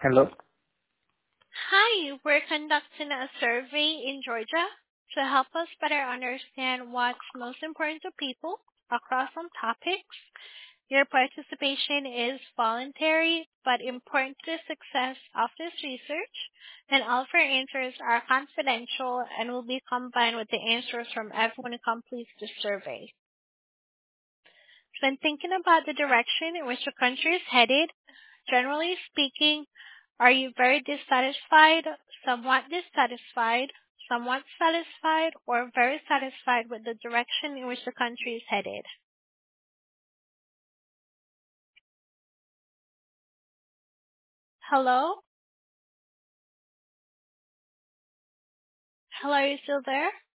Hello. Hi, we're conducting a survey in Georgia to help us better understand what's most important to people across some topics. Your participation is voluntary but important to the success of this research, and all of our answers are confidential and will be combined with the answers from everyone who completes the survey. When thinking about the direction in which the country is headed, generally speaking, are you very dissatisfied, somewhat satisfied, or very satisfied with the direction in which the country is headed? Hello? Hello, are you still there?